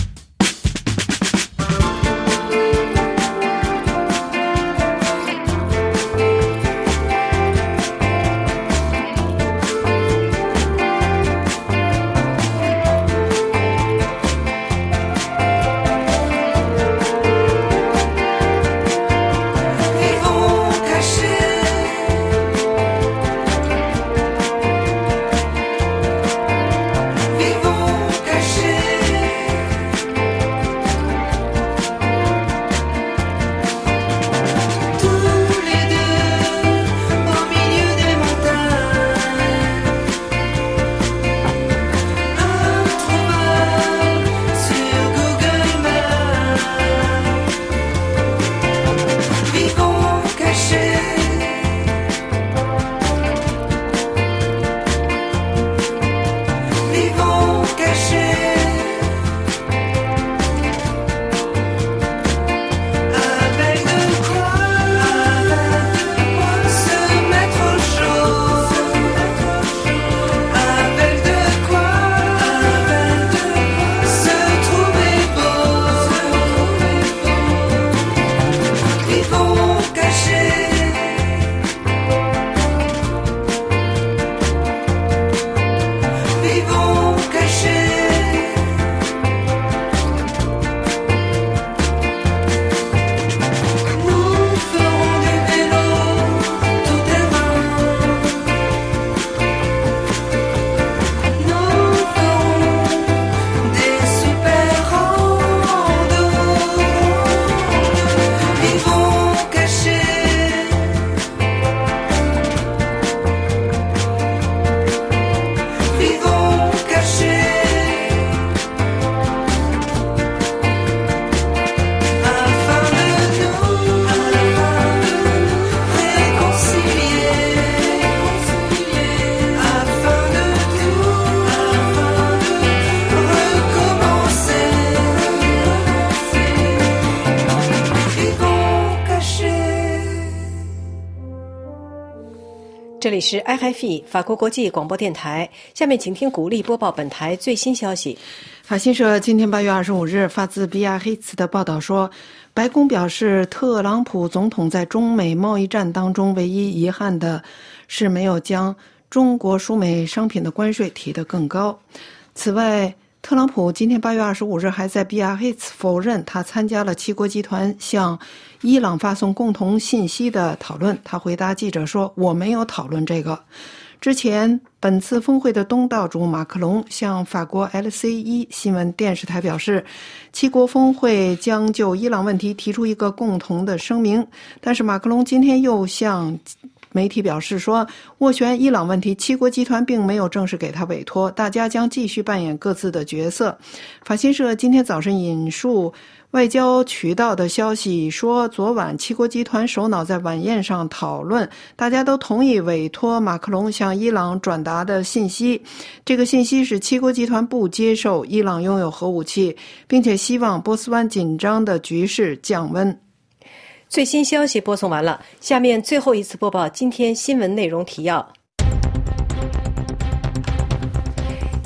这里是 RFI 法国国际广播电台，下面请听古丽播报本台最新消息。 法新社今天8月25日发自比亚黑茨的报道说，白宫表示，特朗普总统在中美贸易战当中唯一遗憾的是没有将中国输美商品的关税提得更高。此外，特朗普今天8月25日还在比亚黑茨否认他参加了七国集团向伊朗发送共同信息的讨论。他回答记者说，我没有讨论这个。之前本次峰会的东道主马克龙向法国 LCI 新闻电视台表示，七国峰会将就伊朗问题提出一个共同的声明。但是马克龙今天又向媒体表示说，斡旋伊朗问题，七国集团并没有正式给他委托，大家将继续扮演各自的角色。法新社今天早晨引述外交渠道的消息说，昨晚七国集团首脑在晚宴上讨论，大家都同意委托马克龙向伊朗转达的信息。这个信息是七国集团不接受伊朗拥有核武器，并且希望波斯湾紧张的局势降温。 最新消息播送完了，下面最后一次播报今天新闻内容提要。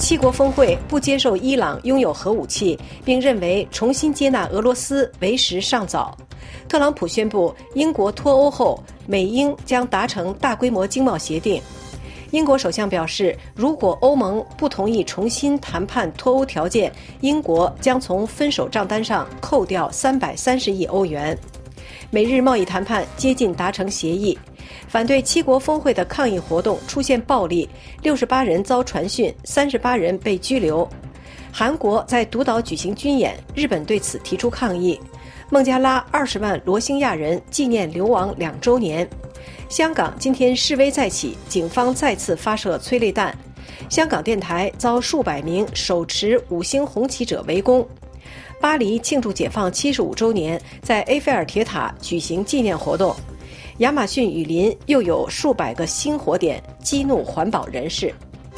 七国峰会不接受伊朗拥有核武器，并认为重新接纳俄罗斯为时尚早。特朗普宣布，英国脱欧后，美英将达成大规模经贸协定。英国首相表示，如果欧盟不同意重新谈判脱欧条件，英国将从分手账单上扣掉330亿欧元。美日贸易谈判接近达成协议。反对七国峰会的抗议活动出现暴力，68人遭传讯，38人被拘留。韩国在独岛举行军演，日本对此提出抗议。孟加拉20万罗兴亚人纪念流亡2周年。香港今天示威再起，警方再次发射催泪弹。香港电台遭数百名手持5星红旗者围攻。巴黎庆祝解放75周年，在埃菲尔铁塔举行纪念活动。亚马逊雨林又有数百个新火点，激怒环保人士。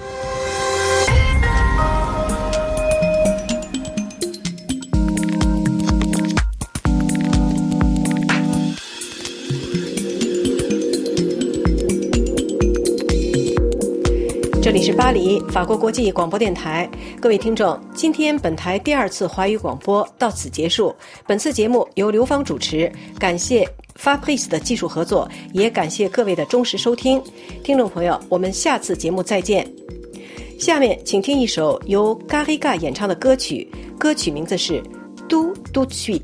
这里是巴黎，法国国际广播电台。各位听众，今天本台第2次华语广播到此结束。本次节目由刘芳主持，感谢Fabrice 的技术合作，也感谢各位的忠实收听。听众朋友，我们下次节目再见。下面请听一首由 Garriga 演唱的歌曲，歌曲名字是 Tout de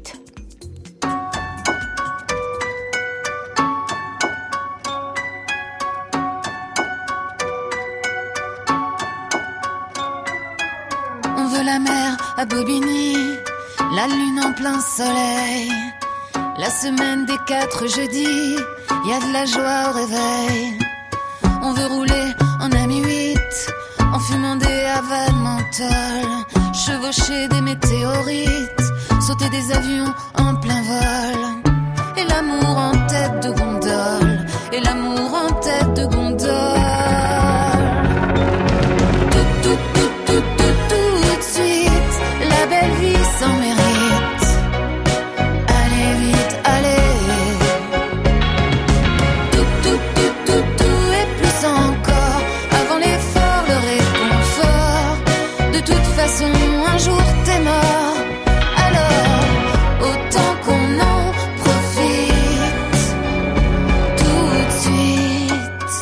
suite。On veut la mer à Bobigny, la lune en plein soleil. La semaine des 4 jeudis, y a de la joie au réveil. On veut rouler en ami 8, en fumant des havanes menthol, chevaucher des météorites, sauter des avions en plein vol. Et l'amour en tête de gondole, et l'amour en tête de gondole. Tout de suite, la belle vie sans mérite. Un jour t'es mort, alors autant qu'on en profite tout de suite.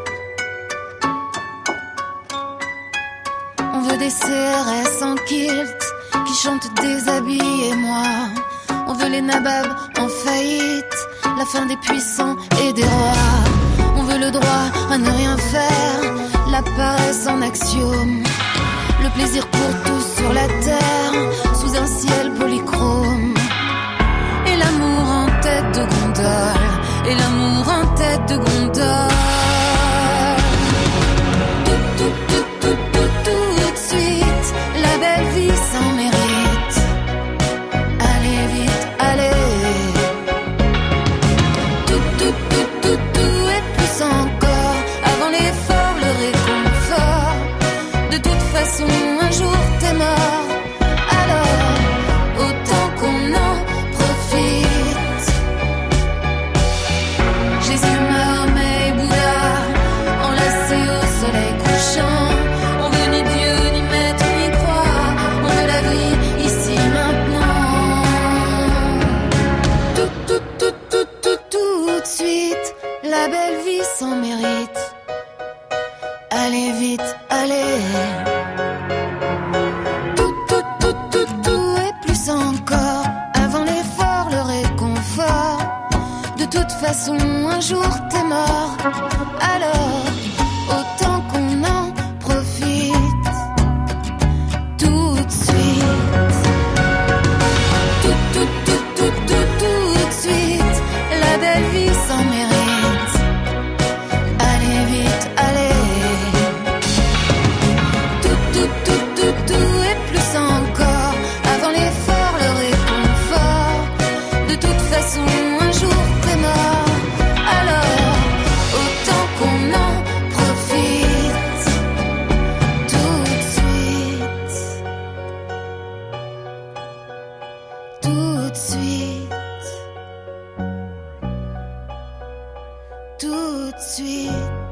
On veut des CRS en kilt qui chantent déshabillez-moi. On veut les nababs en faillite, la fin des puissants et des rois. On veut le droit à ne rien faire, la paresse en axiome. Le plaisir pour tous sur la terre, sous un ciel polychrome. Et l'amour en tête de gondole, et l'amour en tête de gondole. Tout de suite, la belle vie sans mérite. Allez vite, allez. Tout et plus encore, avant l'effort, le réconfort. De toute façon, un jour t'es mort, alors autant qu'on en profite. Jésus, Mahomet et Bouddha, enlacés au soleil couchant. On veut ni Dieu, ni maître, ni croix. On veut la vie ici maintenant. Tout de suite, la belle vie sans mérite. Allez vite, allez. Tout et plus encore, avant l'effort, le réconfort. De toute façon, un jour t'es mort, alors autant qu'on en profite tout de suite. Tout de suite, la belle vie sans mérite. Allez vite, allez. Tout et plus encore, avant l'effort, le réconfort. De toute façon, un jour t'es mort, alors autant qu'on en profite tout de suite. Tout de suite. Tout de suite.